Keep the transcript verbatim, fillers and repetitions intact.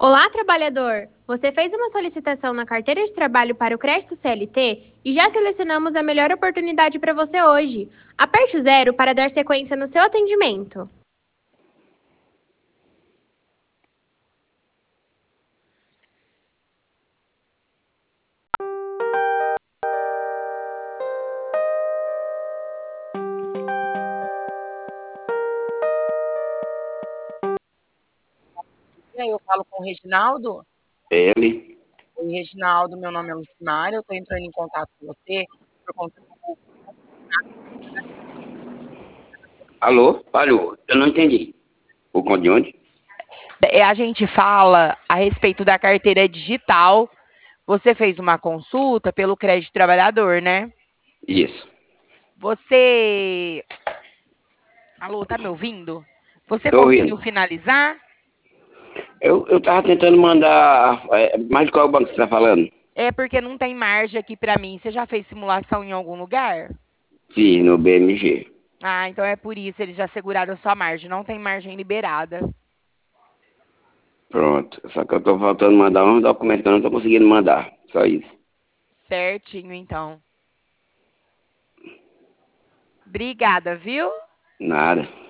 Olá, trabalhador! Você fez uma solicitação na carteira de trabalho para o crédito C L T e já selecionamos a melhor oportunidade para você hoje. Aperte o zero para dar sequência no seu atendimento. E aí eu falo com o Reginaldo. Ele. Oi, Reginaldo, meu nome é Lucimar, eu estou entrando em contato com você por conta do... Alô? Alô? Eu não entendi. O conta de onde? É, a gente fala a respeito da carteira digital. Você fez uma consulta pelo crédito trabalhador, né? Isso. Você... Alô, tá me ouvindo? Você Tô ouvindo. conseguiu finalizar? Eu, eu tava tentando mandar. É, mas qual banco você tá falando? É porque não tem margem aqui para mim. Você já fez simulação em algum lugar? Fiz no B M G. Ah, então é por isso, eles já seguraram a sua margem. Não tem margem liberada. Pronto. Só que eu tô faltando mandar um documento que eu não tô conseguindo mandar. Só isso. Certinho, então. Obrigada, viu? Nada.